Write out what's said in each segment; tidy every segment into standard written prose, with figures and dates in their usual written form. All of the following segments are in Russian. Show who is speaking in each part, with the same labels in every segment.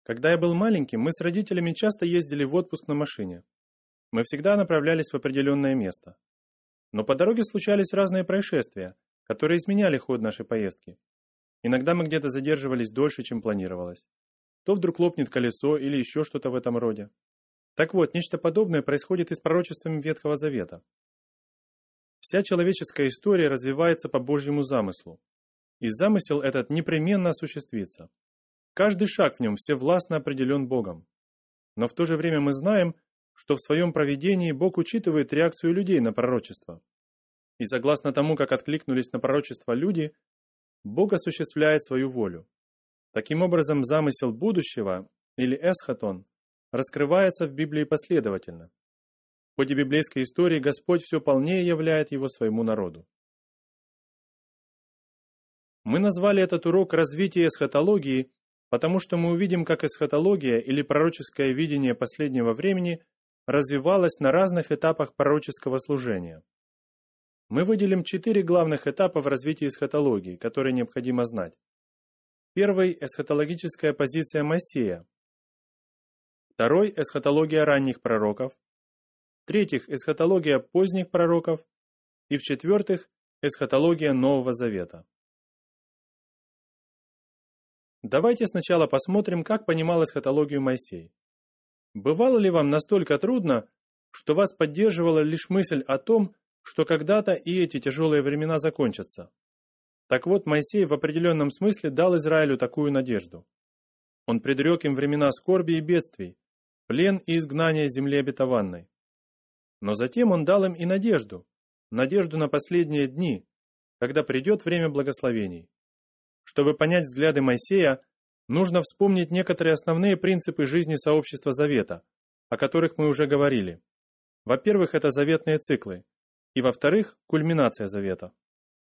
Speaker 1: Когда я был маленьким, мы с родителями часто ездили в отпуск на машине. Мы всегда направлялись в определенное место. Но по дороге случались разные происшествия, которые изменяли ход нашей поездки. Иногда мы где-то задерживались дольше, чем планировалось. То вдруг лопнет колесо или еще что-то в этом роде. Так вот, нечто подобное происходит и с пророчествами Ветхого Завета. Вся человеческая история развивается по Божьему замыслу. И замысел этот непременно осуществится. Каждый шаг в нем всевластно определен Богом. Но в то же время мы знаем, что в своем провидении Бог учитывает реакцию людей на пророчество. И согласно тому, как откликнулись на пророчество люди, Бог осуществляет свою волю. Таким образом, замысел будущего, или эсхатон, раскрывается в Библии последовательно. В ходе библейской истории Господь все полнее являет его своему народу. Мы назвали этот урок «Развитие эсхатологии», потому что мы увидим, как эсхатология или пророческое видение последнего времени развивалось на разных этапах пророческого служения. Мы выделим 4 главных этапа в развитии эсхатологии, которые необходимо знать. Первый – эсхатологическая позиция Моисея. Второй – эсхатология ранних пророков. В-третьих, эсхатология поздних пророков. И в-четвертых, эсхатология Нового Завета. Давайте сначала посмотрим, как понимал эсхатологию Моисей. Бывало ли вам настолько трудно, что вас поддерживала лишь мысль о том, что когда-то и эти тяжелые времена закончатся? Так вот, Моисей в определенном смысле дал Израилю такую надежду. Он предрек им времена скорби и бедствий, плен и изгнание с земли обетованной. Но затем он дал им и надежду на последние дни, когда придет время благословений. Чтобы понять взгляды Моисея, нужно вспомнить некоторые основные принципы жизни сообщества Завета, о которых мы уже говорили. Во-первых, это заветные циклы, и во-вторых, кульминация Завета.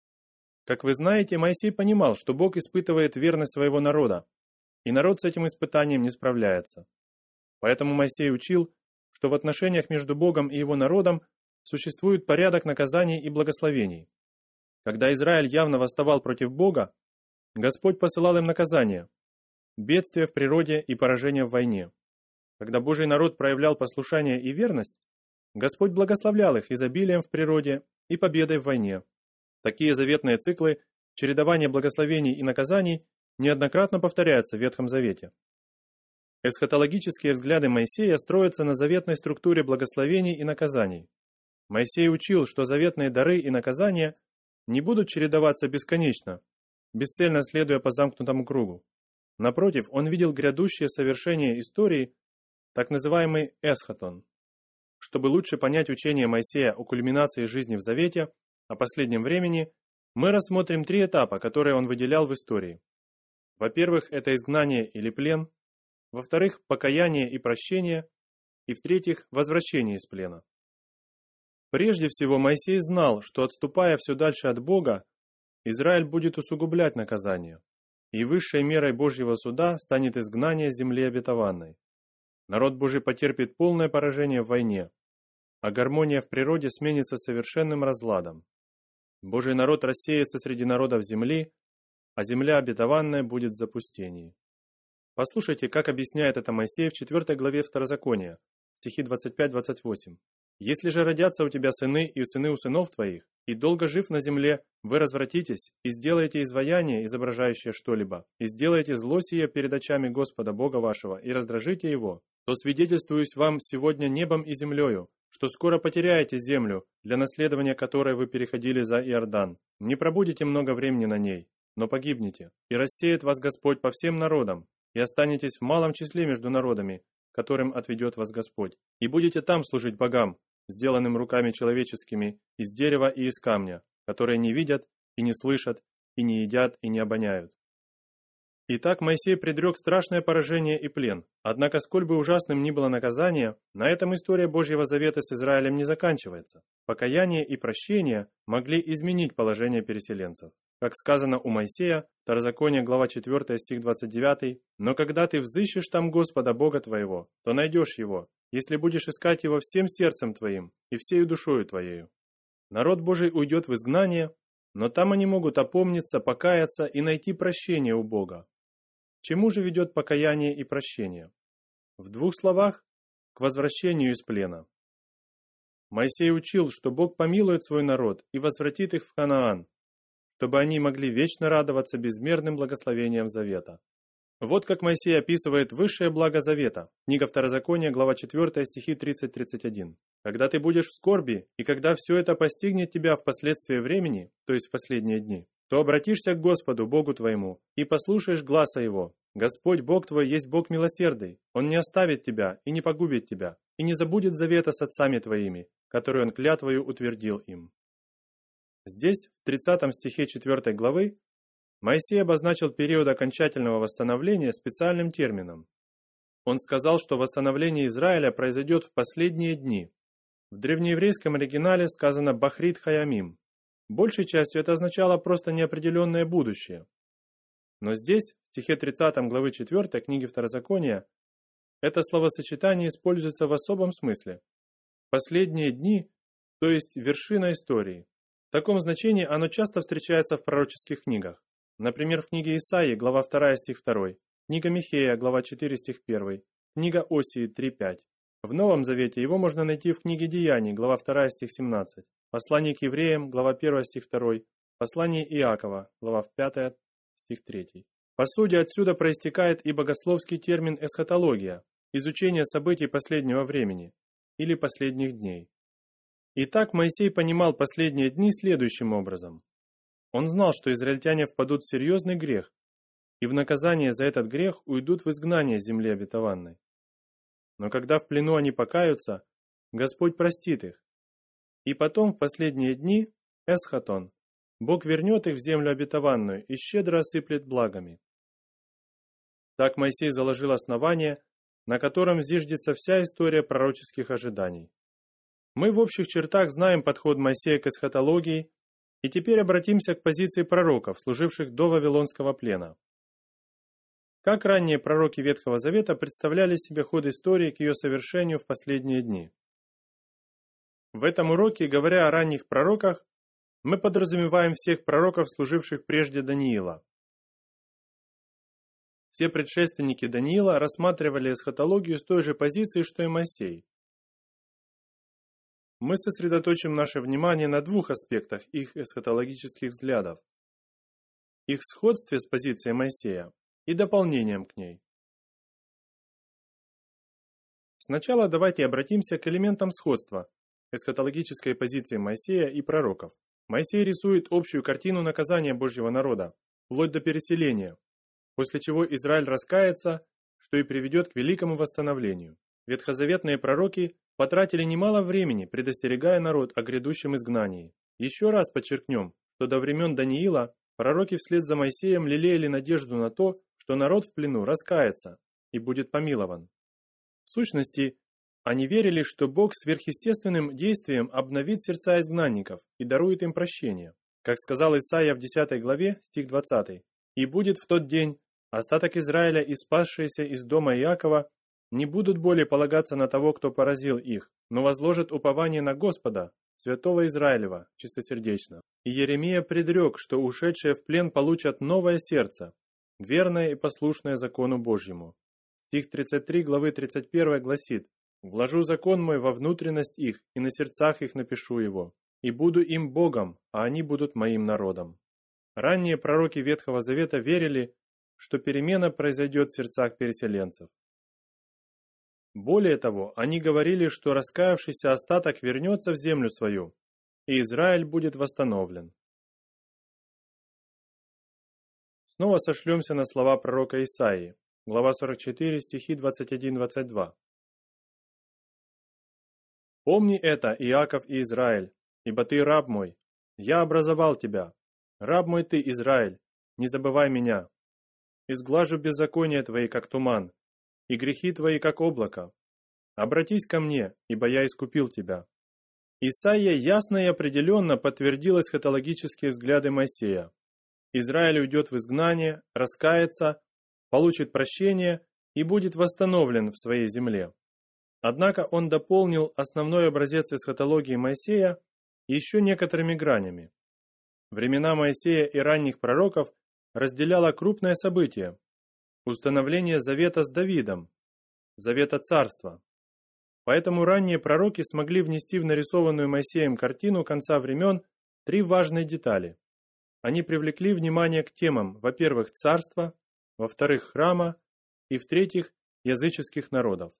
Speaker 1: Как вы знаете, Моисей понимал, что Бог испытывает верность своего народа, и народ с этим испытанием не справляется. Поэтому Моисей учил, что в отношениях между Богом и его народом существует порядок наказаний и благословений. Когда Израиль явно восставал против Бога, Господь посылал им наказания, бедствия в природе и поражения в войне. Когда Божий народ проявлял послушание и верность, Господь благословлял их изобилием в природе и победой в войне. Такие заветные циклы, чередование благословений и наказаний, неоднократно повторяются в Ветхом Завете. Эсхатологические взгляды Моисея строятся на заветной структуре благословений и наказаний. Моисей учил, что заветные дары и наказания не будут чередоваться бесконечно, бесцельно следуя по замкнутому кругу. Напротив, он видел грядущее совершение истории, так называемый эсхатон. Чтобы лучше понять учение Моисея о кульминации жизни в Завете, о последнем времени, мы рассмотрим 3 этапа, которые он выделял в истории. Во-первых, это изгнание или плен. Во-вторых, покаяние и прощение. И в-третьих, возвращение из плена. Прежде всего, Моисей знал, что, отступая все дальше от Бога, Израиль будет усугублять наказание, и высшей мерой Божьего суда станет изгнание с земли обетованной. Народ Божий потерпит полное поражение в войне, а гармония в природе сменится совершенным разладом. Божий народ рассеется среди народов земли, а земля обетованная будет в запустении. Послушайте, как объясняет это Моисей в 4 главе Второзакония, стихи 25-28. «Если же родятся у тебя сыны и сыны у сынов твоих, и долго жив на земле, вы развратитесь и сделаете изваяние, изображающее что-либо, и сделаете зло сие перед очами Господа Бога вашего, и раздражите его, то свидетельствуюсь вам сегодня небом и землею, что скоро потеряете землю, для наследования которой вы переходили за Иордан. Не пробудете много времени на ней, но погибнете, и рассеет вас Господь по всем народам, и останетесь в малом числе между народами, которым отведет вас Господь, и будете там служить богам, сделанным руками человеческими, из дерева и из камня, которые не видят и не слышат, и не едят и не обоняют». Итак, Моисей предрек страшное поражение и плен. Однако, сколь бы ужасным ни было наказание, на этом история Божьего Завета с Израилем не заканчивается. Покаяние и прощение могли изменить положение переселенцев. Как сказано у Моисея, Второзаконие, глава 4, стих 29, «Но когда ты взыщешь там Господа Бога твоего, то найдешь Его, если будешь искать Его всем сердцем твоим и всею душою твоею». Народ Божий уйдет в изгнание, но там они могут опомниться, покаяться и найти прощение у Бога. К чему же ведет покаяние и прощение? В двух словах – к возвращению из плена. Моисей учил, что Бог помилует свой народ и возвратит их в Ханаан, чтобы они могли вечно радоваться безмерным благословениям завета. Вот как Моисей описывает высшее благо завета. Книга Второзакония, глава 4, стихи 30-31. «Когда ты будешь в скорби, и когда все это постигнет тебя в последствии времени, то есть в последние дни, то обратишься к Господу, Богу твоему, и послушаешь гласа Его. Господь, Бог твой, есть Бог милосердный. Он не оставит тебя и не погубит тебя, и не забудет завета с отцами твоими, который Он клятвою утвердил им». Здесь, в 30 стихе 4 главы, Моисей обозначил период окончательного восстановления специальным термином. Он сказал, что восстановление Израиля произойдет в последние дни. В древнееврейском оригинале сказано «бахрит хаямим». Большей частью это означало просто неопределенное будущее. Но здесь, в стихе 30 главы 4 книги Второзакония, это словосочетание используется в особом смысле. Последние дни, то есть вершина истории. В таком значении оно часто встречается в пророческих книгах. Например, в книге Исаии, глава 2, стих 2, книга Михея, глава 4, стих 1, книга Осии 3:5. В Новом Завете его можно найти в книге Деяний, глава 2, стих 17, послание к евреям, глава 1, стих 2, послание Иакова, глава 5, стих 3. По сути, отсюда проистекает и богословский термин эсхатология, изучение событий последнего времени или последних дней. Итак, Моисей понимал последние дни следующим образом. Он знал, что израильтяне впадут в серьезный грех, и в наказание за этот грех уйдут в изгнание с земли обетованной. Но когда в плену они покаются, Господь простит их. И потом, в последние дни, эсхатон, Бог вернет их в землю обетованную и щедро осыплет благами. Так Моисей заложил основание, на котором зиждется вся история пророческих ожиданий. Мы в общих чертах знаем подход Моисея к эсхатологии, и теперь обратимся к позиции пророков, служивших до Вавилонского плена. Как ранние пророки Ветхого Завета представляли себе ход истории к ее совершению в последние дни? В этом уроке, говоря о ранних пророках, мы подразумеваем всех пророков, служивших прежде Даниила. Все предшественники Даниила рассматривали эсхатологию с той же позиции, что и Моисей. Мы сосредоточим наше внимание на двух аспектах их эсхатологических взглядов: их сходстве с позицией Моисея и дополнением к ней. Сначала давайте обратимся к элементам сходства эсхатологической позиции Моисея и пророков. Моисей рисует общую картину наказания Божьего народа, вплоть до переселения, после чего Израиль раскается, что и приведет к великому восстановлению. Ветхозаветные пророки потратили немало времени, предостерегая народ о грядущем изгнании. Еще раз подчеркнем, что до времен Даниила пророки вслед за Моисеем лелеяли надежду на то, что народ в плену раскается и будет помилован. В сущности, они верили, что Бог сверхъестественным действием обновит сердца изгнанников и дарует им прощение. Как сказал Исаия в 10 главе, стих 20, «И будет в тот день остаток Израиля и спасшиеся из дома Иакова не будут более полагаться на того, кто поразил их, но возложат упование на Господа, святого Израилева, чистосердечно». И Иеремия предрек, что ушедшие в плен получат новое сердце, верное и послушное закону Божьему. Стих 33 главы 31 гласит: «Вложу закон мой во внутренность их, и на сердцах их напишу его, и буду им Богом, а они будут моим народом». Ранние пророки Ветхого Завета верили, что перемена произойдет в сердцах переселенцев. Более того, они говорили, что раскаявшийся остаток вернется в землю свою, и Израиль будет восстановлен. Снова сошлемся на слова пророка Исаии, глава 44, стихи 21-22. «Помни это, Иаков и Израиль, ибо ты раб мой, я образовал тебя, раб мой ты, Израиль, не забывай меня. Изглажу беззакония твои, как туман, и грехи твои, как облако. Обратись ко мне, ибо я искупил тебя». Исаия ясно и определенно подтвердил эсхатологические взгляды Моисея. Израиль уйдет в изгнание, раскается, получит прощение и будет восстановлен в своей земле. Однако он дополнил основной образец эсхатологии Моисея еще некоторыми гранями. Времена Моисея и ранних пророков разделяло крупное событие установление завета с Давидом, завета царства. Поэтому ранние пророки смогли внести в нарисованную Моисеем картину конца времен три важные детали. Они привлекли внимание к темам, во-первых, царства, во-вторых, храма и, в-третьих, языческих народов.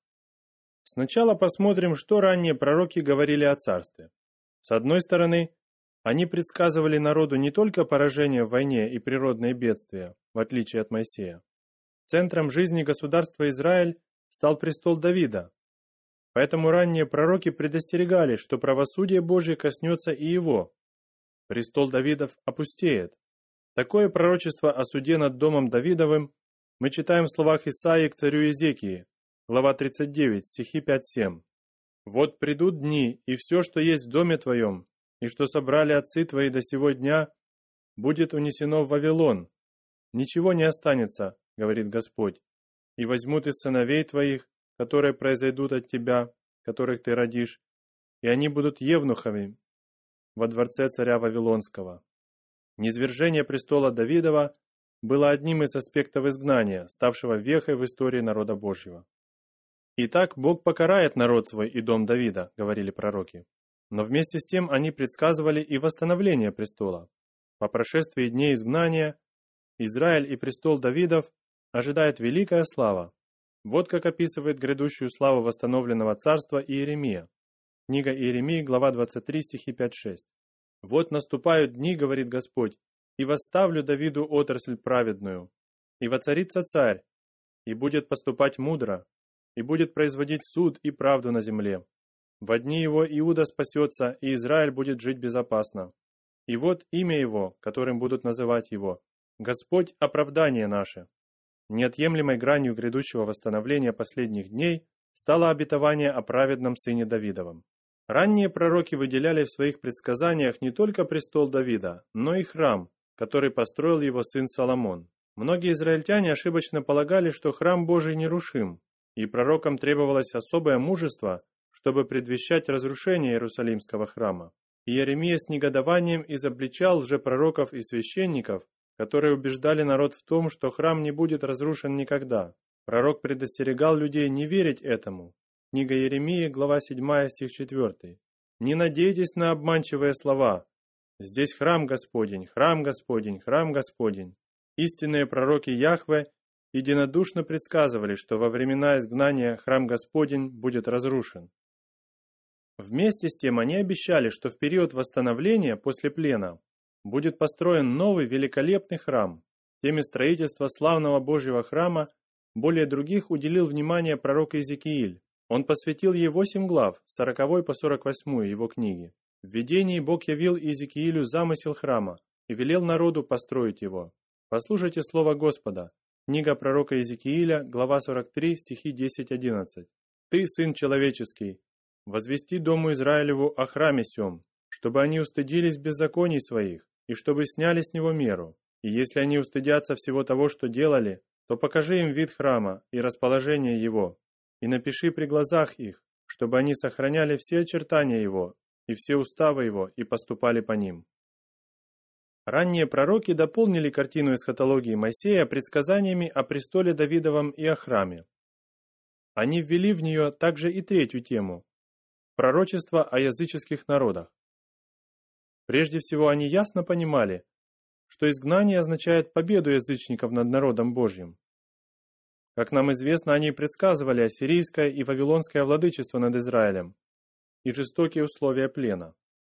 Speaker 1: Сначала посмотрим, что ранние пророки говорили о царстве. С одной стороны, они предсказывали народу не только поражение в войне и природные бедствия, в отличие от Моисея. Центром жизни государства Израиль стал престол Давида. Поэтому ранние пророки предостерегали, что правосудие Божье коснется и его. Престол Давидов опустеет. Такое пророчество о суде над домом Давидовым мы читаем в словах Исаии к царю Иезекии, глава 39, стихи 5-7. «Вот придут дни, и все, что есть в доме твоем, и что собрали отцы твои до сего дня, будет унесено в Вавилон. Ничего не останется, говорит Господь, и возьмут из сыновей твоих, которые произойдут от тебя, которых ты родишь, и они будут евнухами во дворце царя Вавилонского». Низвержение престола Давидова было одним из аспектов изгнания, ставшего вехой в истории народа Божьего. «Итак, Бог покарает народ свой и дом Давида», — говорили пророки. Но вместе с тем они предсказывали и восстановление престола. По прошествии дней изгнания Израиль и престол Давидов ожидает великая слава. Вот как описывает грядущую славу восстановленного царства Иеремия. Книга Иеремии, глава 23, стихи 5-6. «Вот наступают дни, говорит Господь, и восставлю Давиду отрасль праведную, и воцарится царь, и будет поступать мудро, и будет производить суд и правду на земле. Во дни его Иуда спасется, и Израиль будет жить безопасно. И вот имя его, которым будут называть его, Господь оправдание наше». Неотъемлемой гранью грядущего восстановления последних дней стало обетование о праведном сыне Давидовом. Ранние пророки выделяли в своих предсказаниях не только престол Давида, но и храм, который построил его сын Соломон. Многие израильтяне ошибочно полагали, что храм Божий нерушим, и пророкам требовалось особое мужество, чтобы предвещать разрушение Иерусалимского храма. Иеремия с негодованием изобличал лжепророков и священников, которые убеждали народ в том, что храм не будет разрушен никогда. Пророк предостерегал людей не верить этому. Книга Иеремии, глава 7, стих 4. «Не надейтесь на обманчивые слова. Здесь храм Господень, храм Господень, храм Господень». Истинные пророки Яхве единодушно предсказывали, что во времена изгнания храм Господень будет разрушен. Вместе с тем они обещали, что в период восстановления после плена будет построен новый великолепный храм. Теме строительства славного Божьего храма более других уделил внимание пророк Иезекииль. Он посвятил ей 8 глав, с 40 по 48 его книги. В видении Бог явил Иезекиилю замысел храма и велел народу построить его. Послушайте слово Господа. Книга пророка Иезекииля, глава 43, стихи 10-11. «Ты, сын человеческий, возвести дому Израилеву о храме сем, чтобы они устыдились беззаконий своих, и чтобы сняли с него меру. И если они устыдятся всего того, что делали, то покажи им вид храма и расположение его, и напиши при глазах их, чтобы они сохраняли все очертания его, и все уставы его, и поступали по ним». Ранние пророки дополнили картину эсхатологии Моисея предсказаниями о престоле Давидовом и о храме. Они ввели в нее также и третью тему – пророчество о языческих народах. Прежде всего, они ясно понимали, что изгнание означает победу язычников над народом Божьим. Как нам известно, они предсказывали ассирийское и вавилонское владычество над Израилем и жестокие условия плена.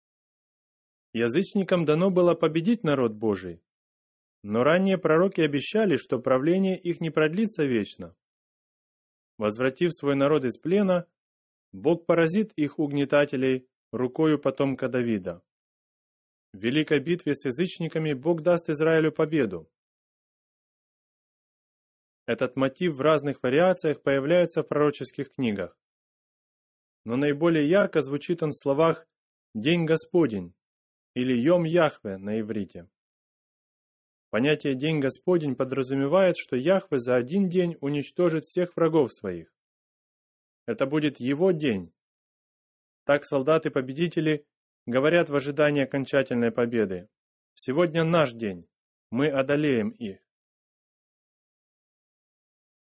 Speaker 1: Язычникам дано было победить народ Божий, но ранние пророки обещали, что правление их не продлится вечно. Возвратив свой народ из плена, Бог поразит их угнетателей рукою потомка Давида. В великой битве с язычниками Бог даст Израилю победу. Этот мотив в разных вариациях появляется в пророческих книгах. Но наиболее ярко звучит он в словах «День Господень» или «Йом Яхве» на иврите. Понятие «День Господень» подразумевает, что Яхве за один день уничтожит всех врагов своих. Это будет его день. Так солдаты-победители говорят в ожидании окончательной победы. Сегодня наш день. Мы одолеем их.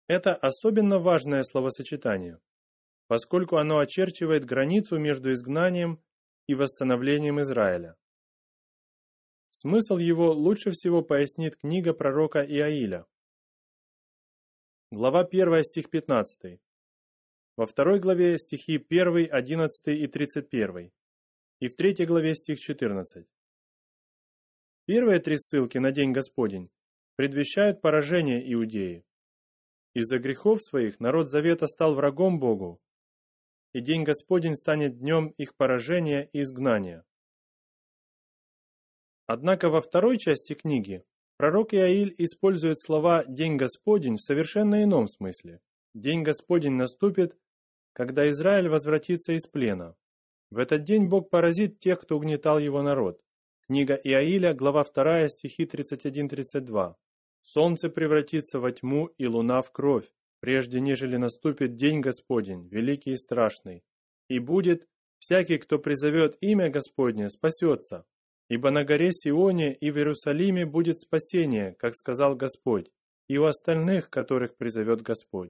Speaker 1: Это особенно важное словосочетание, поскольку оно очерчивает границу между изгнанием и восстановлением Израиля. Смысл его лучше всего пояснит книга пророка Иаиля. Глава 1, стих 15. Во второй главе стихи 1, 11 и 31. И в третьей главе стих 14. Первые три ссылки на День Господень предвещают поражение Иудеи. Из-за грехов своих народ Завета стал врагом Богу, и День Господень станет днем их поражения и изгнания. Однако во второй части книги пророк Иаиль использует слова «День Господень» в совершенно ином смысле. День Господень наступит, когда Израиль возвратится из плена. В этот день Бог поразит тех, кто угнетал его народ. Книга Иаиля, глава 2, стихи 31-32. «Солнце превратится во тьму и луна в кровь, прежде нежели наступит день Господень, великий и страшный. И будет, всякий, кто призовет имя Господне, спасется. Ибо на горе Сионе и в Иерусалиме будет спасение, как сказал Господь, и у остальных, которых призовет Господь».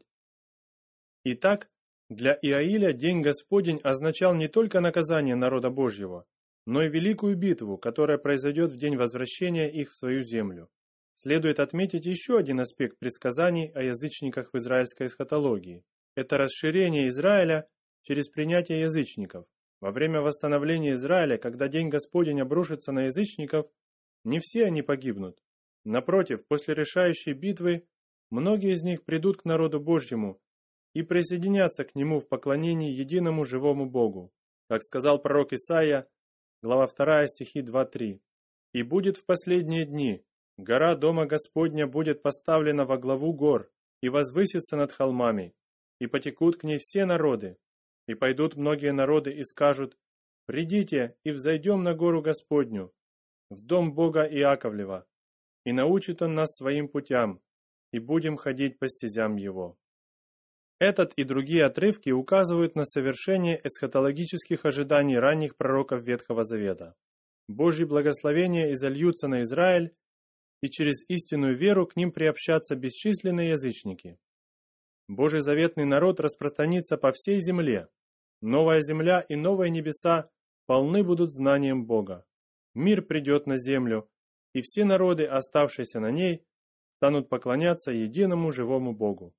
Speaker 1: Итак, для Иаиля День Господень означал не только наказание народа Божьего, но и великую битву, которая произойдет в день возвращения их в свою землю. Следует отметить еще один аспект предсказаний о язычниках в израильской эсхатологии. Это расширение Израиля через принятие язычников. Во время восстановления Израиля, когда День Господень обрушится на язычников, не все они погибнут. Напротив, после решающей битвы, многие из них придут к народу Божьему и присоединятся к нему в поклонении единому живому Богу. Как сказал пророк Исаия, глава 2, стихи 2-3. «И будет в последние дни, гора Дома Господня будет поставлена во главу гор и возвысится над холмами, и потекут к ней все народы, и пойдут многие народы и скажут: придите и взойдем на гору Господню, в дом Бога Иаковлева, и научит Он нас своим путям, и будем ходить по стезям Его». Этот и другие отрывки указывают на совершение эсхатологических ожиданий ранних пророков Ветхого Завета. Божьи благословения изольются на Израиль, и через истинную веру к ним приобщатся бесчисленные язычники. Божий заветный народ распространится по всей земле. Новая земля и новые небеса полны будут знанием Бога. Мир придет на землю, и все народы, оставшиеся на ней, станут поклоняться единому живому Богу.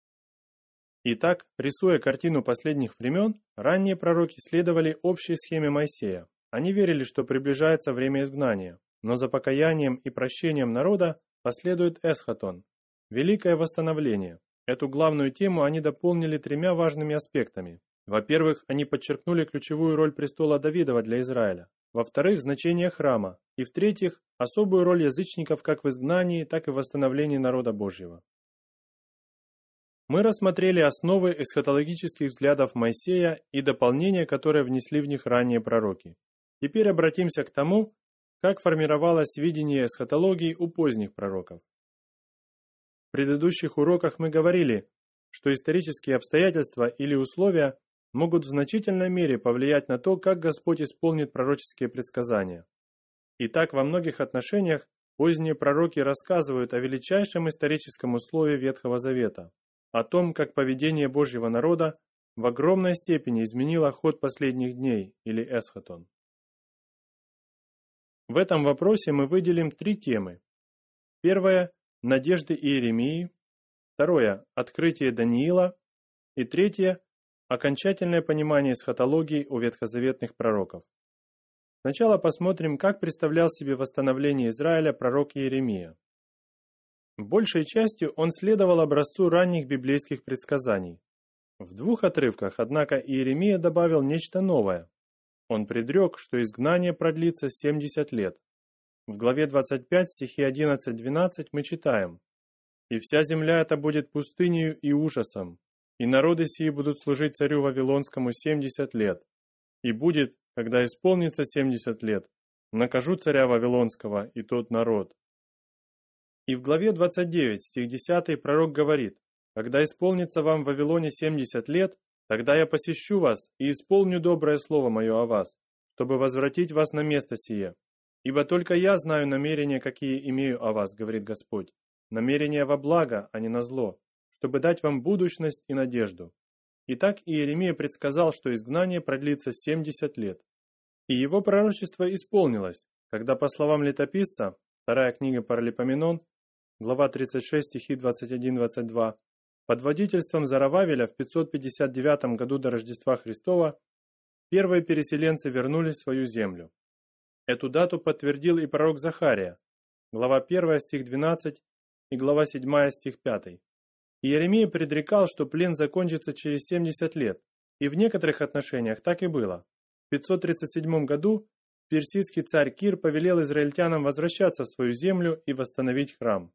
Speaker 1: Итак, рисуя картину последних времен, ранние пророки следовали общей схеме Моисея. Они верили, что приближается время изгнания, но за покаянием и прощением народа последует эсхатон – великое восстановление. Эту главную тему они дополнили тремя важными аспектами. Во-первых, они подчеркнули ключевую роль престола Давидова для Израиля. Во-вторых, значение храма. И в-третьих, особую роль язычников как в изгнании, так и в восстановлении народа Божьего. Мы рассмотрели основы эсхатологических взглядов Моисея и дополнения, которые внесли в них ранние пророки. Теперь обратимся к тому, как формировалось видение эсхатологии у поздних пророков. В предыдущих уроках мы говорили, что исторические обстоятельства или условия могут в значительной мере повлиять на то, как Господь исполнит пророческие предсказания. Итак, во многих отношениях поздние пророки рассказывают о величайшем историческом условии Ветхого Завета, о том, как поведение Божьего народа в огромной степени изменило ход последних дней, или эсхатон. В этом вопросе мы выделим три темы. Первая – надежды Иеремии. Второе – открытие Даниила. И третье – окончательное понимание эсхатологии у ветхозаветных пророков. Сначала посмотрим, как представлял себе восстановление Израиля пророк Иеремия. Большей частью он следовал образцу ранних библейских предсказаний. В двух отрывках, однако, Иеремия добавил нечто новое. Он предрек, что изгнание продлится 70 лет. В главе 25, стихи 11-12 мы читаем: «И вся земля эта будет пустынею и ужасом, и народы сии будут служить царю Вавилонскому 70 лет. И будет, когда исполнится 70 лет, накажу царя Вавилонского и тот народ». И в главе 29, стих 10, пророк говорит: «Когда исполнится вам в Вавилоне 70 лет, тогда я посещу вас и исполню доброе слово мое о вас, чтобы возвратить вас на место сие. Ибо только я знаю намерения, какие имею о вас, говорит Господь, намерения во благо, а не на зло, чтобы дать вам будущность и надежду». Итак, Иеремия предсказал, что изгнание продлится 70 лет. И его пророчество исполнилось, когда, по словам летописца, вторая книга Паралипоменон, глава 36, стихи 21-22, под водительством Зарававеля в 559 году до Рождества Христова первые переселенцы вернулись в свою землю. Эту дату подтвердил и пророк Захария, глава 1, стих 12 и глава 7, стих 5. Иеремия предрекал, что плен закончится через 70 лет, и в некоторых отношениях так и было. В 537 году персидский царь Кир повелел израильтянам возвращаться в свою землю и восстановить храм.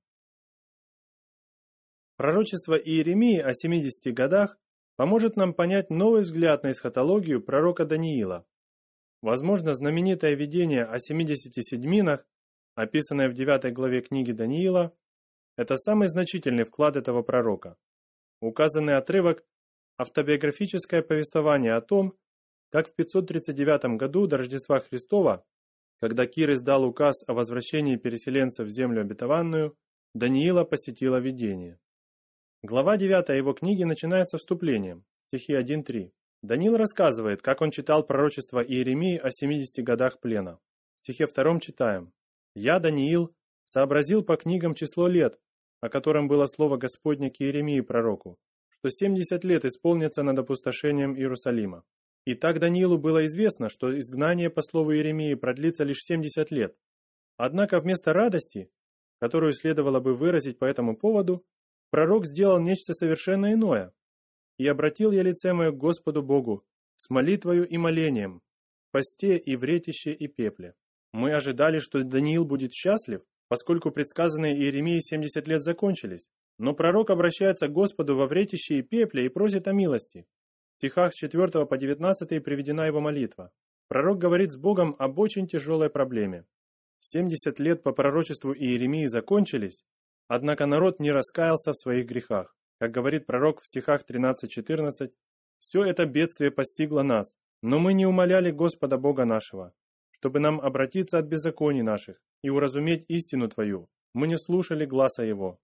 Speaker 1: Пророчество Иеремии о 70 годах поможет нам понять новый взгляд на эсхатологию пророка Даниила. Возможно, знаменитое видение о 70 седьминах, описанное в 9 главе книги Даниила, это самый значительный вклад этого пророка. Указанный отрывок – автобиографическое повествование о том, как в 539 году до Рождества Христова, когда Кир издал указ о возвращении переселенцев в землю обетованную, Даниила посетило видение. Глава 9 его книги начинается вступлением, стихи 1-3. Даниил рассказывает, как он читал пророчество Иеремии о 70 годах плена. В стихе 2 читаем: «Я, Даниил, сообразил по книгам число лет, о котором было слово Господне к Иеремии пророку, что 70 лет исполнится над опустошением Иерусалима. И так Даниилу было известно, что изгнание по слову Иеремии продлится лишь 70 лет. Однако вместо радости, которую следовало бы выразить по этому поводу, пророк сделал нечто совершенно иное. «И обратил я лице мое к Господу Богу с молитвою и молением, в посте и в ретище и пепле». Мы ожидали, что Даниил будет счастлив, поскольку предсказанные Иеремией 70 лет закончились. Но пророк обращается к Господу во вретище и пепле и просит о милости. В стихах с 4 по 19 приведена его молитва. Пророк говорит с Богом об очень тяжелой проблеме. 70 лет по пророчеству Иеремии закончились, однако народ не раскаялся в своих грехах. Как говорит пророк в стихах 13-14, «Все это бедствие постигло нас, но мы не умоляли Господа Бога нашего, чтобы нам обратиться от беззаконий наших и уразуметь истину Твою. Мы не слушали гласа Его».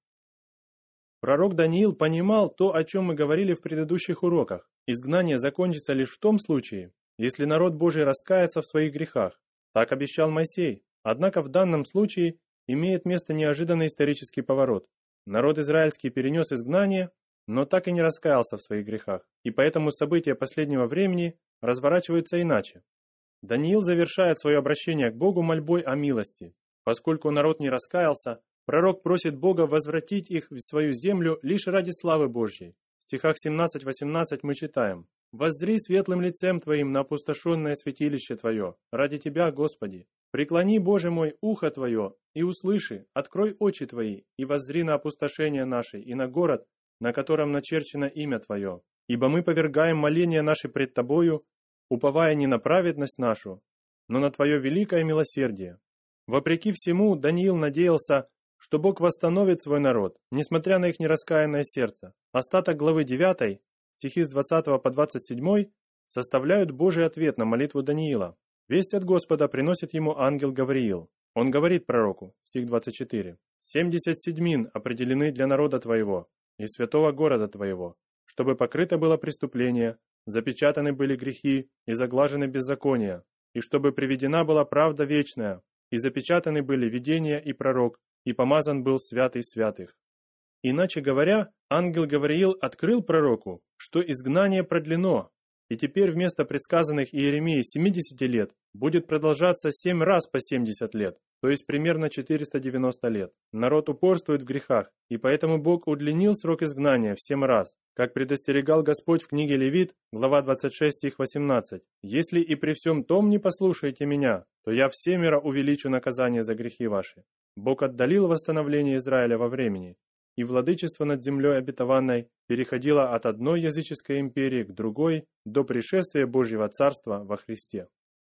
Speaker 1: Пророк Даниил понимал то, о чем мы говорили в предыдущих уроках. Изгнание закончится лишь в том случае, если народ Божий раскается в своих грехах. Так обещал Моисей. Однако в данном случае имеет место неожиданный исторический поворот. Народ израильский перенес изгнание, но так и не раскаялся в своих грехах, и поэтому события последнего времени разворачиваются иначе. Даниил завершает свое обращение к Богу мольбой о милости. Поскольку народ не раскаялся, пророк просит Бога возвратить их в свою землю лишь ради славы Божьей. В стихах 17-18 мы читаем: «Воззри светлым лицем Твоим на опустошенное святилище Твое, ради Тебя, Господи. Преклони, Боже мой, ухо Твое, и услыши, открой очи Твои, и воззри на опустошение наше, и на город, на котором начерчено имя Твое. Ибо мы повергаем моления наши пред Тобою, уповая не на праведность нашу, но на Твое великое милосердие». Вопреки всему, Даниил надеялся, что Бог восстановит свой народ, несмотря на их нераскаянное сердце. Остаток главы 9, стихи с 20 по 27, составляют Божий ответ на молитву Даниила. Весть от Господа приносит ему ангел Гавриил. Он говорит пророку, стих 24, «70 седьмин определены для народа твоего и святого города твоего, чтобы покрыто было преступление, запечатаны были грехи и заглажены беззакония, и чтобы приведена была правда вечная, и запечатаны были видения и пророк, и помазан был святый святых». Иначе говоря, ангел Гавриил открыл пророку, что изгнание продлено, и теперь вместо предсказанных Иеремией 70 лет будет продолжаться 7 раз по 70 лет, то есть примерно 490 лет. Народ упорствует в грехах, и поэтому Бог удлинил срок изгнания в 7 раз, как предостерегал Господь в книге Левит, глава 26, стих 18. «Если и при всем том не послушаете меня, то я всемеро увеличу наказание за грехи ваши». Бог отдалил восстановление Израиля во времени, и владычество над землей обетованной переходило от одной языческой империи к другой до пришествия Божьего Царства во Христе.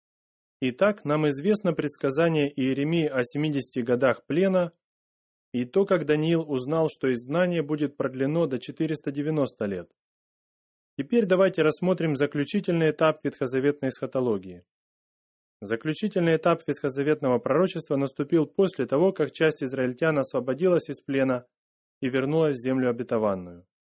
Speaker 1: Итак, нам известно предсказание Иеремии о 70 годах плена и то, как Даниил узнал, что изгнание будет продлено до 490 лет. Теперь давайте рассмотрим заключительный этап ветхозаветной эсхатологии. Заключительный этап ветхозаветного пророчества наступил после того, как часть израильтян освободилась из плена и вернулась в землю обетованную.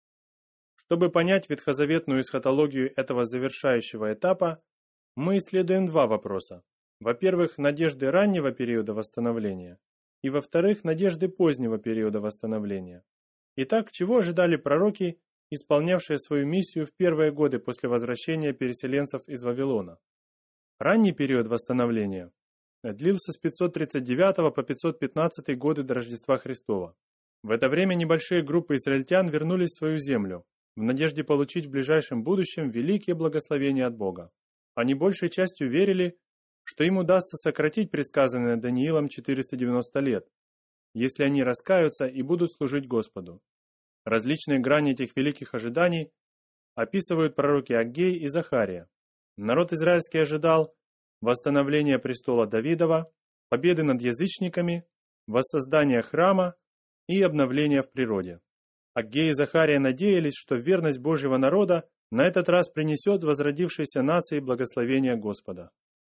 Speaker 1: Чтобы понять ветхозаветную эсхатологию этого завершающего этапа, мы исследуем два вопроса. Во-первых, надежды раннего периода восстановления, и во-вторых, надежды позднего периода восстановления. Итак, чего ожидали пророки, исполнявшие свою миссию в первые годы после возвращения переселенцев из Вавилона? Ранний период восстановления длился с 539 по 515 годы до Рождества Христова. В это время небольшие группы израильтян вернулись в свою землю, в надежде получить в ближайшем будущем великие благословения от Бога. Они большей частью верили, что им удастся сократить предсказанное Даниилом 490 лет, если они раскаются и будут служить Господу. Различные грани этих великих ожиданий описывают пророки Аггей и Захария. Народ израильский ожидал восстановления престола Давидова, победы над язычниками, воссоздания храма и обновления в природе. Аггей и Захария надеялись, что верность Божьего народа на этот раз принесет возродившейся нации благословение Господа.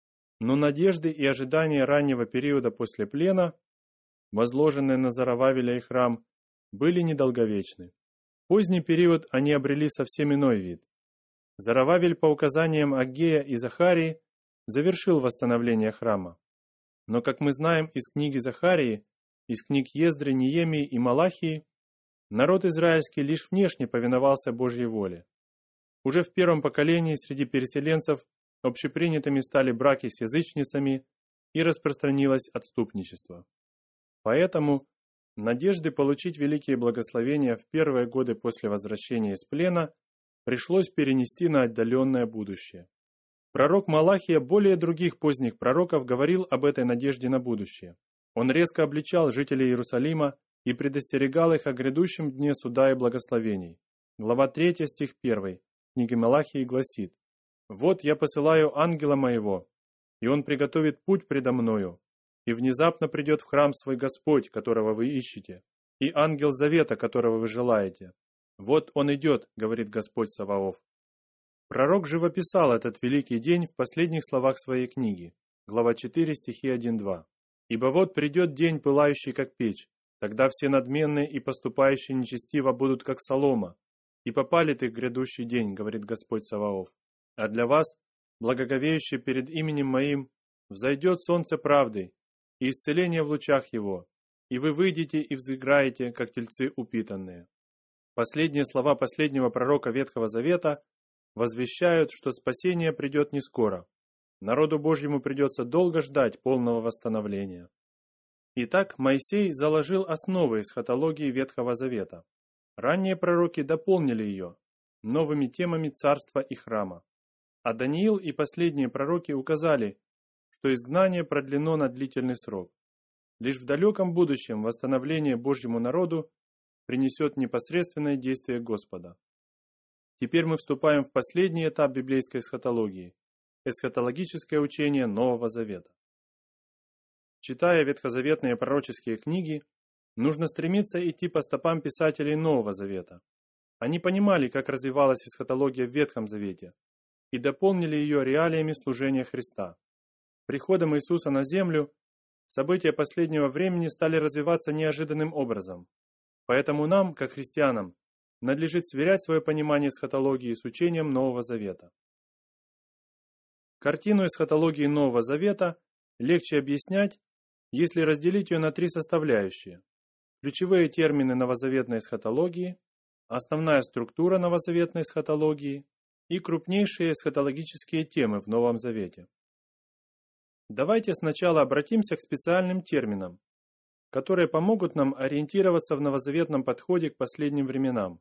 Speaker 1: Но надежды и ожидания раннего периода после плена, возложенные на Зоровавеля и храм, были недолговечны. В поздний период они обрели совсем иной вид. Зоровавель по указаниям Аггея и Захарии завершил восстановление храма. Но, как мы знаем из книги Захарии, из книг Ездры, Неемии и Малахии, народ израильский лишь внешне повиновался Божьей воле. Уже в первом поколении среди переселенцев общепринятыми стали браки с язычницами и распространилось отступничество. Поэтому надежды получить великие благословения в первые годы после возвращения из плена пришлось перенести на отдаленное будущее. Пророк Малахия более других поздних пророков говорил об этой надежде на будущее. Он резко обличал жителей Иерусалима и предостерегал их о грядущем дне суда и благословений. Глава 3, стих 1 книги Малахии гласит: «Вот я посылаю ангела моего, и он приготовит путь предо мною, и внезапно придет в храм свой Господь, которого вы ищете, и ангел завета, которого вы желаете. Вот он идет, говорит Господь Саваоф». Пророк живописал этот великий день в последних словах своей книги, глава 4, стихи 1-2. «Ибо вот придет день, пылающий, как печь, тогда все надменные и поступающие нечестиво будут, как солома, и попалит их грядущий день, говорит Господь Саваоф. А для вас, благоговеющие перед именем моим, взойдет солнце правды, и исцеление в лучах его, и вы выйдете и взыграете, как тельцы упитанные». Последние слова последнего пророка Ветхого Завета возвещают, что спасение придет не скоро. Народу Божьему придется долго ждать полного восстановления. Итак, Моисей заложил основы эсхатологии Ветхого Завета. Ранние пророки дополнили ее новыми темами царства и храма. А Даниил и последние пророки указали, что изгнание продлено на длительный срок. Лишь в далеком будущем восстановление Божьему народу принесет непосредственное действие Господа. Теперь мы вступаем в последний этап библейской эсхатологии – эсхатологическое учение Нового Завета. Читая ветхозаветные пророческие книги, нужно стремиться идти по стопам писателей Нового Завета. Они понимали, как развивалась эсхатология в Ветхом Завете, и дополнили ее реалиями служения Христа. Приходом Иисуса на землю события последнего времени стали развиваться неожиданным образом. Поэтому нам, как христианам, надлежит сверять свое понимание эсхатологии с учением Нового Завета. Картину эсхатологии Нового Завета легче объяснять, если разделить ее на три составляющие: ключевые термины новозаветной эсхатологии, основная структура новозаветной эсхатологии и крупнейшие эсхатологические темы в Новом Завете. Давайте сначала обратимся к специальным терминам, которые помогут нам ориентироваться в новозаветном подходе к последним временам.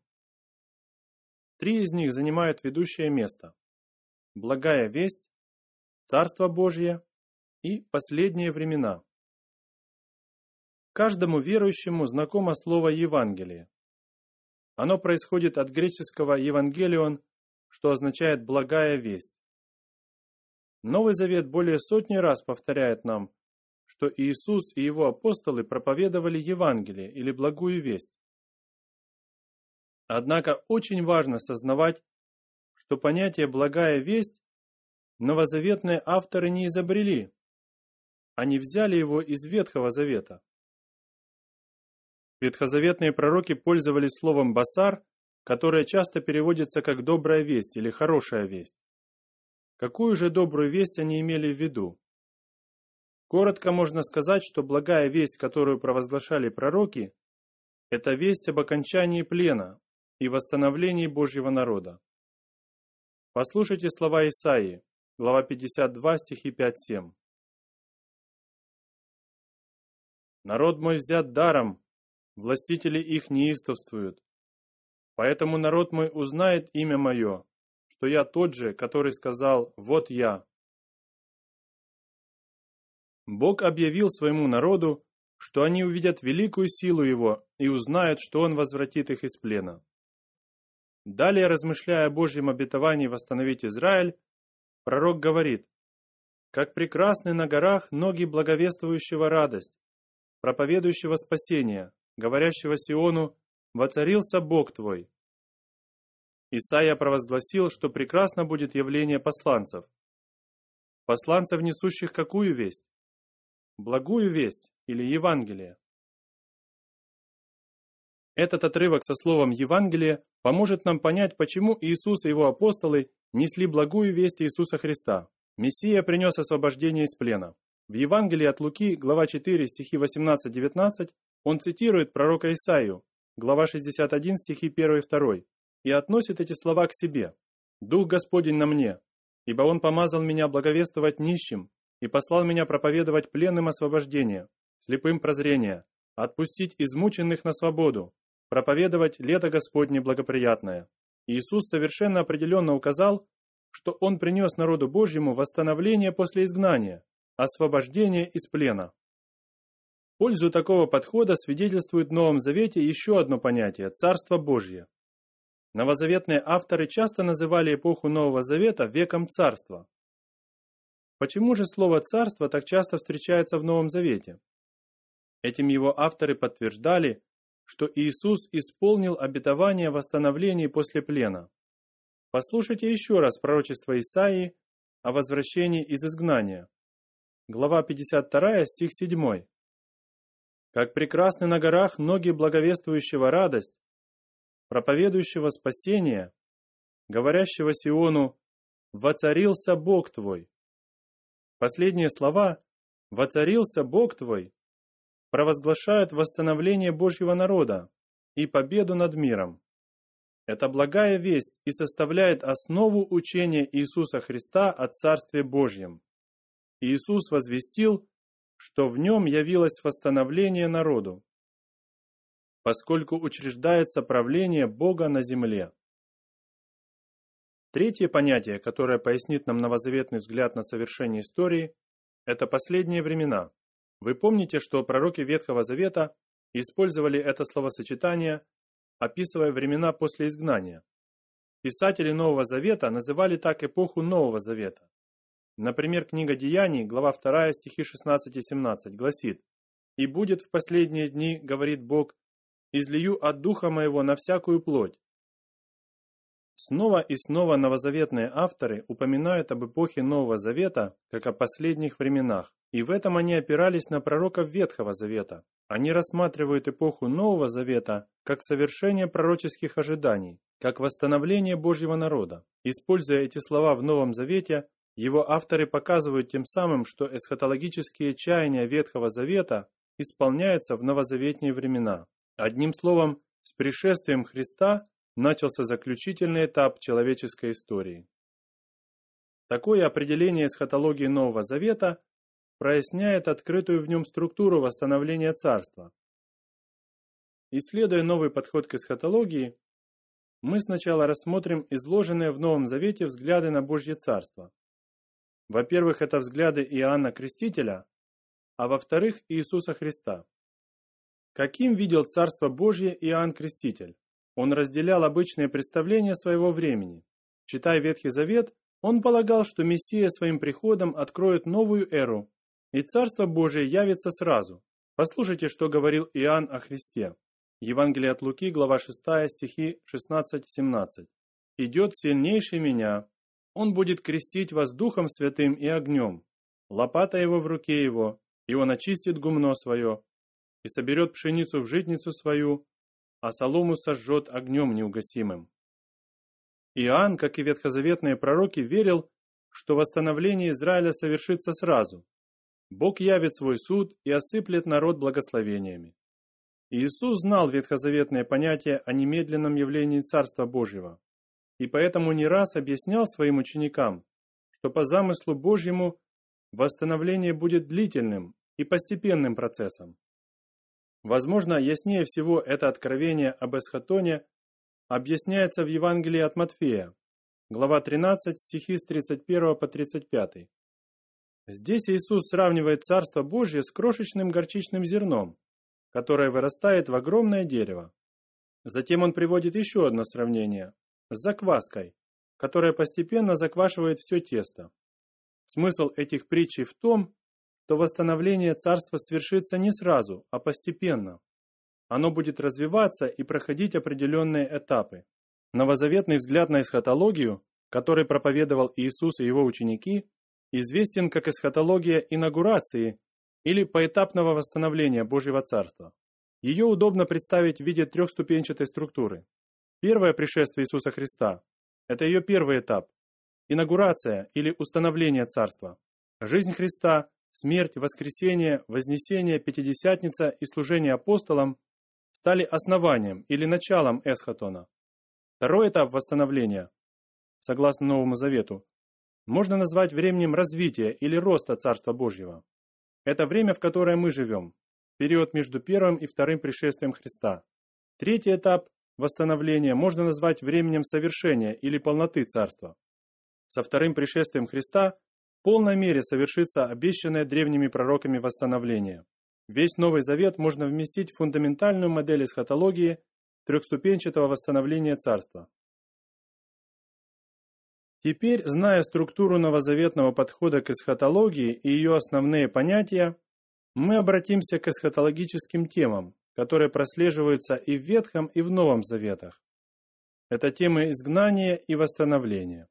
Speaker 1: Три из них занимают ведущее место: благая весть, Царство Божье и последние времена. Каждому верующему знакомо слово «Евангелие». Оно происходит от греческого «евангелион», что означает «благая весть». Новый Завет более сотни раз повторяет нам, что Иисус и его апостолы проповедовали Евангелие или благую весть. Однако очень важно сознавать, что понятие «благая весть» новозаветные авторы не изобрели. Они взяли его из Ветхого Завета. Ветхозаветные пророки пользовались словом «басар», которое часто переводится как «добрая весть» или «хорошая весть». Какую же добрую весть они имели в виду? Коротко можно сказать, что благая весть, которую провозглашали пророки, это весть об окончании плена и восстановлении Божьего народа. Послушайте слова Исаии, глава 52, стихи 5-7. «Народ мой взят даром, властители их неистовствуют. Поэтому народ мой узнает имя мое, что я тот же, который сказал: вот я». Бог объявил своему народу, что они увидят великую силу Его и узнают, что Он возвратит их из плена. Далее, размышляя о Божьем обетовании восстановить Израиль, пророк говорит: «Как прекрасны на горах ноги благовествующего радость, проповедующего спасение, говорящего Сиону: воцарился Бог твой». Исаия провозгласил, что прекрасно будет явление посланцев. Посланцев, несущих какую весть? Благую весть или Евангелие. Этот отрывок со словом «Евангелие» поможет нам понять, почему Иисус и его апостолы несли благую весть Иисуса Христа. Мессия принес освобождение из плена. В Евангелии от Луки, глава 4, стихи 18-19, он цитирует пророка Исаию, глава 61, стихи 1 и 2, и относит эти слова к себе. «Дух Господень на мне, ибо Он помазал меня благовествовать нищим и послал меня проповедовать пленным освобождение, слепым прозрение, отпустить измученных на свободу, проповедовать лето Господне благоприятное». Иисус совершенно определенно указал, что Он принес народу Божьему восстановление после изгнания, освобождение из плена. В пользу такого подхода свидетельствует в Новом Завете еще одно понятие – Царство Божье. Новозаветные авторы часто называли эпоху Нового Завета веком Царства. Почему же слово «царство» так часто встречается в Новом Завете? Этим его авторы подтверждали, что Иисус исполнил обетование о восстановлении после плена. Послушайте еще раз пророчество Исаии о возвращении из изгнания. Глава 52, стих 7. «Как прекрасны на горах ноги благовествующего радость, проповедующего спасение, говорящего Сиону: воцарился Бог твой». Последние слова «воцарился Бог твой» провозглашают восстановление Божьего народа и победу над миром. Это благая весть и составляет основу учения Иисуса Христа о Царстве Божьем. Иисус возвестил, что в нем явилось восстановление народу, поскольку учреждается правление Бога на земле. Третье понятие, которое пояснит нам новозаветный взгляд на совершение истории, это последние времена. Вы помните, что пророки Ветхого Завета использовали это словосочетание, описывая времена после изгнания. Писатели Нового Завета называли так эпоху Нового Завета. Например, книга Деяний, глава 2, стихи 16 и 17 гласит: «И будет в последние дни, говорит Бог, излию от Духа Моего на всякую плоть». Снова и снова новозаветные авторы упоминают об эпохе Нового Завета как о последних временах, и в этом они опирались на пророков Ветхого Завета. Они рассматривают эпоху Нового Завета как совершение пророческих ожиданий, как восстановление Божьего народа. Используя эти слова в Новом Завете, его авторы показывают тем самым, что эсхатологические чаяния Ветхого Завета исполняются в новозаветные времена. Одним словом, с пришествием Христа начался заключительный этап человеческой истории. Такое определение эсхатологии Нового Завета проясняет открытую в нем структуру восстановления царства. Исследуя новый подход к эсхатологии, мы сначала рассмотрим изложенные в Новом Завете взгляды на Божье Царство. Во-первых, это взгляды Иоанна Крестителя, а во-вторых, Иисуса Христа. Каким видел Царство Божье Иоанн Креститель? Он разделял обычные представления своего времени. Читая Ветхий Завет, он полагал, что Мессия своим приходом откроет новую эру, и Царство Божие явится сразу. Послушайте, что говорил Иоанн о Христе. Евангелие от Луки, глава 6, стихи 16-17. «Идет сильнейший меня, он будет крестить вас Духом Святым и огнем, лопата его в руке его, и он очистит гумно свое, и соберет пшеницу в житницу свою, а солому сожжет огнем неугасимым. Иоанн, как и ветхозаветные пророки, верил, что восстановление Израиля совершится сразу. Бог явит свой суд и осыплет народ благословениями. Иисус знал ветхозаветные понятия о немедленном явлении Царства Божьего, и поэтому не раз объяснял своим ученикам, что по замыслу Божьему восстановление будет длительным и постепенным процессом. Возможно, яснее всего это откровение об эсхатоне объясняется в Евангелии от Матфея, глава 13, стихи с 31 по 35. Здесь Иисус сравнивает Царство Божье с крошечным горчичным зерном, которое вырастает в огромное дерево. Затем он приводит еще одно сравнение с закваской, которая постепенно заквашивает все тесто. Смысл этих притчей в том, что восстановление царства свершится не сразу, а постепенно. Оно будет развиваться и проходить определенные этапы. Новозаветный взгляд на эсхатологию, который проповедовал Иисус и его ученики, известен как эсхатология инаугурации или поэтапного восстановления Божьего Царства. Ее удобно представить в виде трехступенчатой структуры. Первое пришествие Иисуса Христа – это ее первый этап – инаугурация или установление Царства. Жизнь Христа, смерть, воскресение, вознесение, Пятидесятница и служение апостолам стали основанием или началом эсхатона. Второй этап восстановления, согласно Новому Завету, можно назвать временем развития или роста Царства Божьего. Это время, в которое мы живем, период между первым и вторым пришествием Христа. Третий этап восстановления можно назвать временем совершения или полноты Царства. Со вторым пришествием Христа в полной мере совершится обещанное древними пророками восстановление. Весь Новый Завет можно вместить в фундаментальную модель эсхатологии трехступенчатого восстановления Царства. Теперь, зная структуру новозаветного подхода к эсхатологии и ее основные понятия, мы обратимся к эсхатологическим темам, которые прослеживаются и в Ветхом, и в Новом Заветах. Это темы изгнания и восстановления.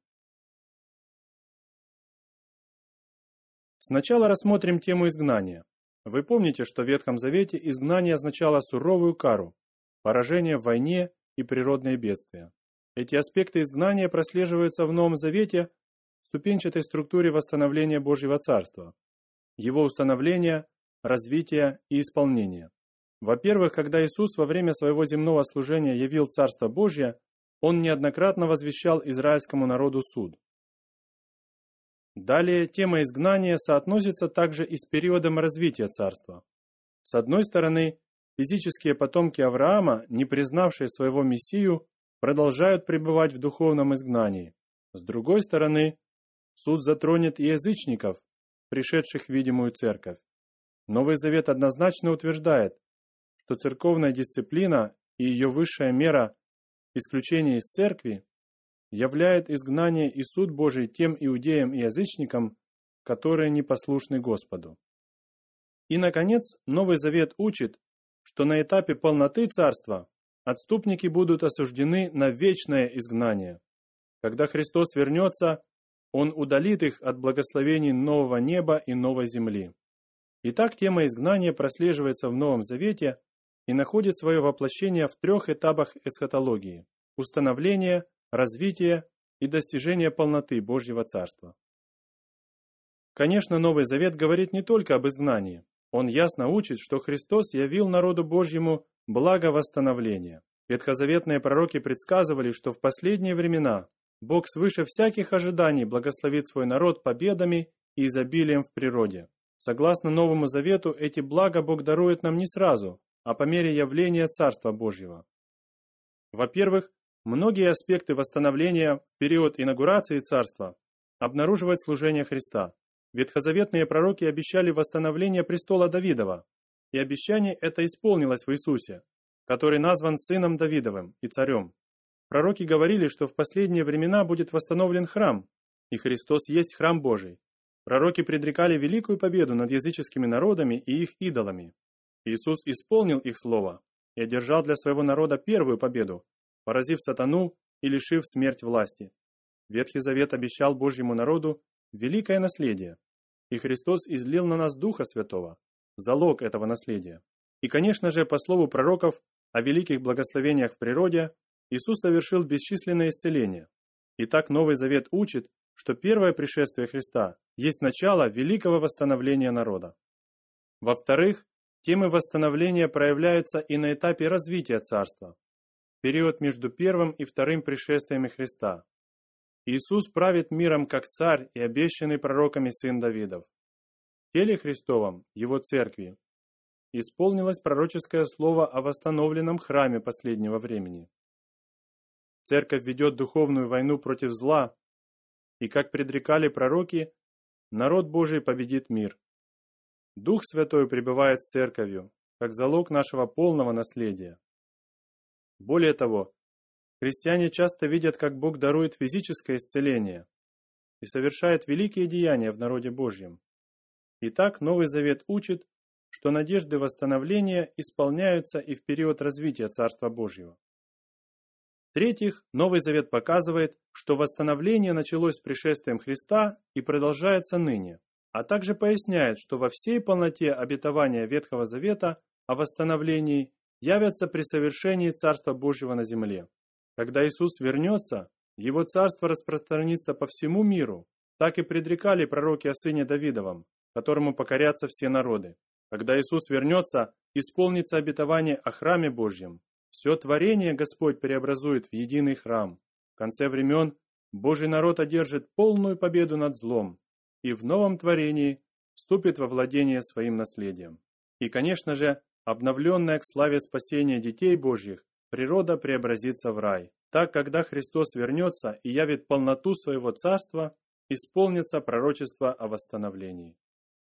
Speaker 1: Сначала рассмотрим тему изгнания. Вы помните, что в Ветхом Завете изгнание означало суровую кару, поражение в войне и природные бедствия. Эти аспекты изгнания прослеживаются в Новом Завете в ступенчатой структуре восстановления Божьего Царства, его установления, развития и исполнения. Во-первых, когда Иисус во время своего земного служения явил Царство Божье, Он неоднократно возвещал израильскому народу суд. Далее, тема изгнания соотносится также и с периодом развития Царства. С одной стороны, физические потомки Авраама, не признавшие своего Мессию, продолжают пребывать в духовном изгнании. С другой стороны, суд затронет и язычников, пришедших в видимую церковь. Новый Завет однозначно утверждает, что церковная дисциплина и ее высшая мера исключения из церкви являет изгнание и суд Божий тем иудеям и язычникам, которые непослушны Господу. И, наконец, Новый Завет учит, что на этапе полноты царства отступники будут осуждены на вечное изгнание. Когда Христос вернется, Он удалит их от благословений нового неба и новой земли. Итак, тема изгнания прослеживается в Новом Завете и находит свое воплощение в трех этапах эсхатологии – установление, развитие и достижение полноты Божьего Царства. Конечно, Новый Завет говорит не только об изгнании. Он ясно учит, что Христос явил народу Божьему благо восстановления. Ветхозаветные пророки предсказывали, что в последние времена Бог свыше всяких ожиданий благословит свой народ победами и изобилием в природе. Согласно Новому Завету, эти блага Бог дарует нам не сразу, а по мере явления Царства Божьего. Во-первых, многие аспекты восстановления в период инаугурации Царства обнаруживает служение Христа. Ветхозаветные пророки обещали восстановление престола Давидова, и обещание это исполнилось в Иисусе, который назван Сыном Давидовым и Царем. Пророки говорили, что в последние времена будет восстановлен храм, и Христос есть храм Божий. Пророки предрекали великую победу над языческими народами и их идолами. Иисус исполнил их слово и одержал для своего народа первую победу, поразив сатану и лишив смерть власти. Ветхий Завет обещал Божьему народу великое наследие, и Христос излил на нас Духа Святого, залог этого наследия. И, конечно же, по слову пророков, о великих благословениях в природе, Иисус совершил бесчисленные исцеления. Итак, Новый Завет учит, что первое пришествие Христа есть начало великого восстановления народа. Во-вторых, темы восстановления проявляются и на этапе развития царства, период между первым и вторым пришествиями Христа. Иисус правит миром как царь и обещанный пророками сын Давидов. В теле Христовом, его церкви, исполнилось пророческое слово о восстановленном храме последнего времени. Церковь ведет духовную войну против зла, и, как предрекали пророки, народ Божий победит мир. Дух Святой пребывает с церковью, как залог нашего полного наследия. Более того, христиане часто видят, как Бог дарует физическое исцеление и совершает великие деяния в народе Божьем. Итак, Новый Завет учит, что надежды восстановления исполняются и в период развития Царства Божьего. В-третьих, Новый Завет показывает, что восстановление началось с пришествием Христа и продолжается ныне, а также поясняет, что во всей полноте обетования Ветхого Завета о восстановлении явятся при совершении Царства Божьего на земле. Когда Иисус вернется, Его Царство распространится по всему миру, так и предрекали пророки о Сыне Давидовом, которому покорятся все народы. Когда Иисус вернется, исполнится обетование о Храме Божьем. Все творение Господь преобразует в единый храм. В конце времен Божий народ одержит полную победу над злом и в новом творении вступит во владение своим наследием. И, конечно же, обновленная к славе спасения детей Божьих, природа преобразится в рай. Так, когда Христос вернется и явит полноту своего царства, исполнится пророчество о восстановлении.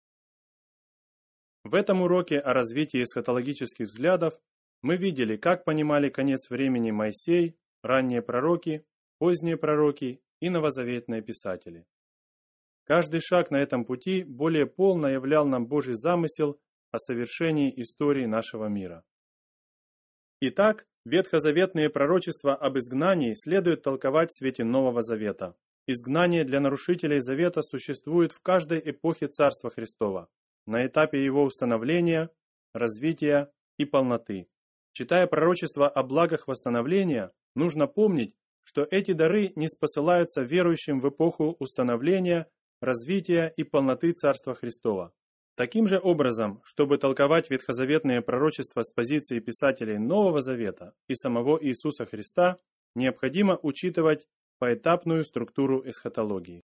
Speaker 1: В этом уроке о развитии эсхатологических взглядов мы видели, как понимали конец времени Моисей, ранние пророки, поздние пророки и новозаветные писатели. Каждый шаг на этом пути более полно являл нам Божий замысел о совершении истории нашего мира. Итак, ветхозаветные пророчества об изгнании следует толковать в свете Нового Завета. Изгнание для нарушителей Завета существует в каждой эпохе Царства Христова, на этапе его установления, развития и полноты. Читая пророчества о благах восстановления, нужно помнить, что эти дары не спосылаются верующим в эпоху установления, развития и полноты Царства Христова. Таким же образом, чтобы толковать ветхозаветные пророчества с позиции писателей Нового Завета и самого Иисуса Христа, необходимо учитывать поэтапную структуру эсхатологии.